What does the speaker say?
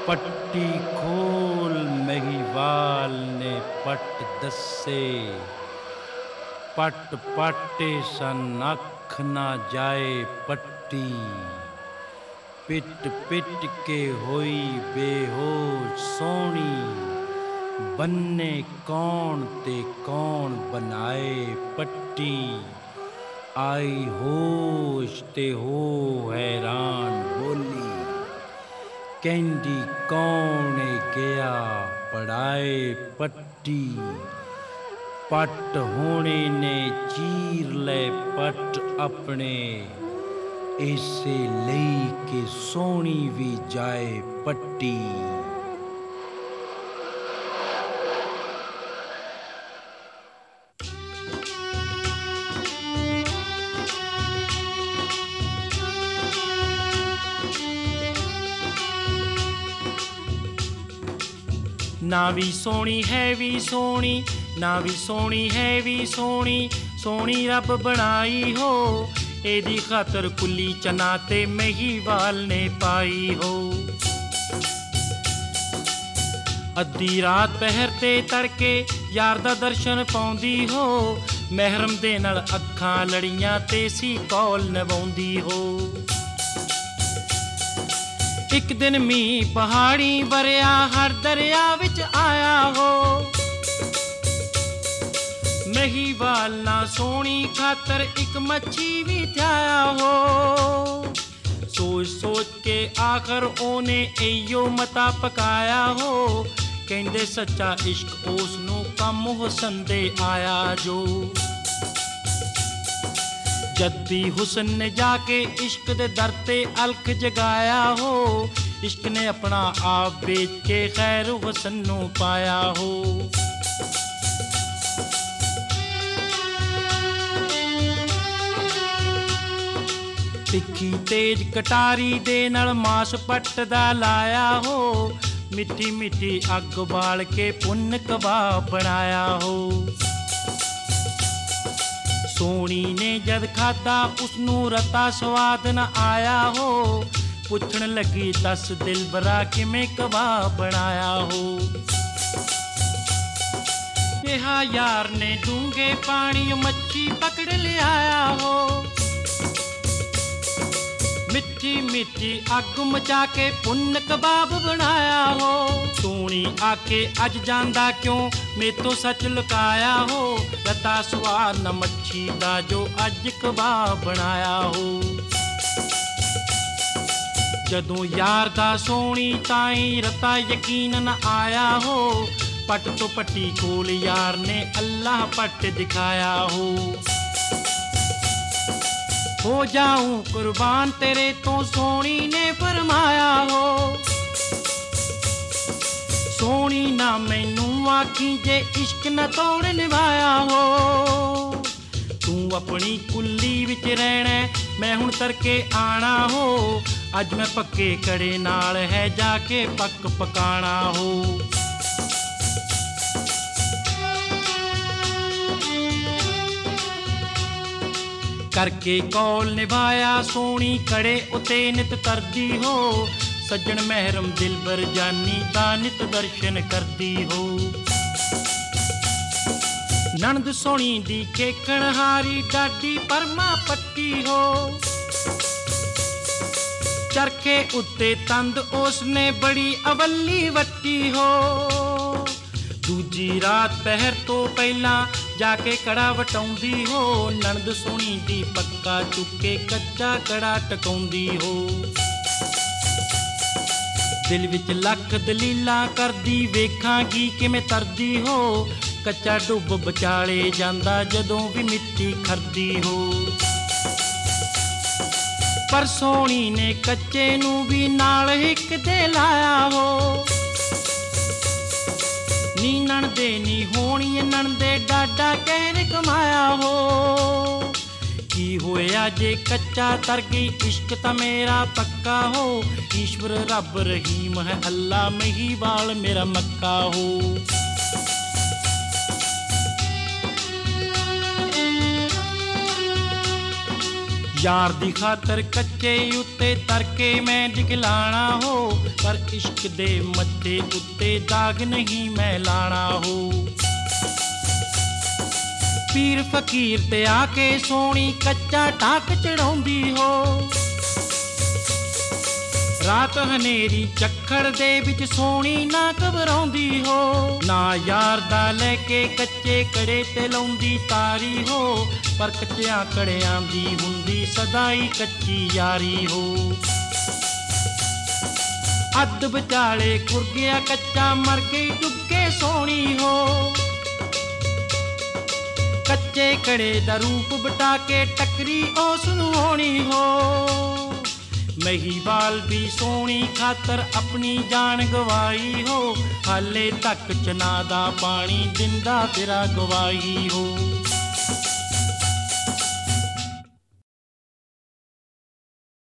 पट्टी खोल महिवाल ने पट दसे, पट पाटे सन अख ना जाए पट्टी, पिट पिट के होई बेहोश सोनी, बन्ने कौन ते कौन बनाए पट्टी, आई होश ते हो हैरान बोली, कहंदी कौन गया पढ़ाए पट्टी, पट होने ने चीर ले पट अपने, ऐसे लई के सोनी भी जाए पट्टी। ना भी सोहनी है भी सोहनी, ना भी सोहनी है भी सोहनी, सोहनी रब बनाई हो, एदी खातर कुली चना ते महिवाल ने पाई हो। अद्धी रात पहर ते तड़के यार दा दर्शन पाउंदी हो, महरम दे नाल अखां लड़ियां ते सी कौल निभाउंदी हो। एक दिन मींह पहाड़ी वरिया हर दरिया विच आया हो, महिवाल ना सोहनी खातर एक मच्छी भी त्याया हो। सोच सोच के आखिर ओने एयो मता पकाया हो, कहंदे सच्चा इश्क उस नूं कम हुसन दे आया जो। जद्दी हुसन ने जाके इश्क दे दर ते अलख जगाया हो, इश्क ने अपना आप बेच के खैर हुसन नूं पाया हो। तिखी तेज कटारी दे नाल मास पट दा लाया हो, मिट्टी मिट्टी अग बाल के पुन्न कबाब बनाया हो। सोहनी ने जद खादा उसनूं रता स्वाद न आया हो, पुछण लगी दस दिलबरा किवें कबाब बनाया हो। कहा यार ने डूंगे पानी मच्छी पकड़ लियाया हो, मिट्टी मिट्टी अग मचा के पुन्न कबाब बनाया हो। सोहनी आके अज जांदा क्यों मेतों सच लुकाया हो, रता स्वाद न मच्छी दा जो अज कबाब बनाया हो। जदों यार दा सोहनी ताई रता यकीन न आया हो, पट तो पट्टी कोल यार ने अल्लाह पट दिखाया हो जाऊं कुर्बान तेरे तो सोहनी ने फरमाया हो। सोहनी ना मैनू आखी जे इश्क न तोड़ निभाया हो, तू अपनी कुल्ली विच रहना मैं हुण तरके आना हो, अज मैं पक्के कड़े नाल है जाके पक पकाना हो। करके कौल निभाया सोहनी कड़े उते नित तरदी हो, सज्जन महरम दिलबर जानी दा नित दर्शन करदी हो। नणद सोहनी दी खेकण हारी डाडी परमा पट्टी हो, चरखे उत्ते तंद उसने बड़ी अवली वट्टी हो। दूजी रात पहर तो पहला जाके कड़ा वटाउंदी हो, नणद सोहनी दी पक्का चुके कच्चा कड़ा टकाउंदी हो। दिल विच लख दलीलां करदी वेखांगी किवें तरदी हो, कच्चा डुब बचाले जांदा जदों भी मिट्टी खरदी हो। पर सोहनी ने कच्चे नूं भी नाल हिक दे लाया हो, नी नणदे नी होनी नणदे डाडा कहर कमाया हो। की होया जे कच्चा तर गई इश्क ता मेरा पक्का हो, ईश्वर रब रहीम है अल्लाह महिवाल मेरा मक्का हो। ਯਾਰ ਦੀ ਖਾਤਰ ਕੱਚੇ ਉੱਤੇ ਤਰਕੇ ਮੈਂ ਦਿਖਲਾਣਾ ਹੋ, ਪਰ ਇਸ਼ਕ ਦੇ ਮੱਥੇ ਉੱਤੇ ਦਾਗ ਨਹੀਂ ਮੈਂ ਲਾਣਾ ਹੋ। ਪੀਰ ਫਕੀਰ ਤੇ ਆ ਕੇ ਸੋਹਣੀ ਕੱਚਾ ਟਾਕ ਚੜਾਉਂਦੀ ਹੋ, ਰਾਤ ਹਨੇਰੀ ਝੱਖੜ ਦੇ ਵਿੱਚ ਸੋਹਣੀ ਨਾ ਘਬਰਾਉਂਦੀ ਹੋ। ਨਾ ਯਾਰ ਦਾ ਲੈ ਕੇ ਕੱਚੇ ਕੜੇ ਤੇ ਲਾਉਂਦੀ ਤਾਰੀ ਹੋ, ਪਰ ਕੱਚਿਆਂ ਕੜਿਆਂ ਦੀ ਹੁੰਦੀ ਸਦਾਈ ਕੱਚੀ ਯਾਰੀ ਹੋ। ਅੱਧ ਵਿਚਾਲੇ ਖੁਰ ਗਿਆ ਕੱਚਾ ਮਰ ਗਈ ਡੁੱਬ ਕੇ ਸੋਹਣੀ ਹੋ, ਕੱਚੇ ਕੜੇ ਦਾ ਰੂਪ ਬਟਾ ਕੇ ਟੱਕਰੀ ਉਸ ਨੂੰ ਹੋਣੀ ਹੋ। ਮਹੀਵਾਲ ਵੀ ਸੋਹਣੀ ਖਾਤਰ ਆਪਣੀ ਜਾਨ ਗਵਾਈ ਹੋ, ਹਾਲੇ ਤੱਕ ਚਨਾ ਦਾ ਪਾਣੀ ਦਿੰਦਾ ਤੇਰਾ ਗਵਾਈ ਹੋ।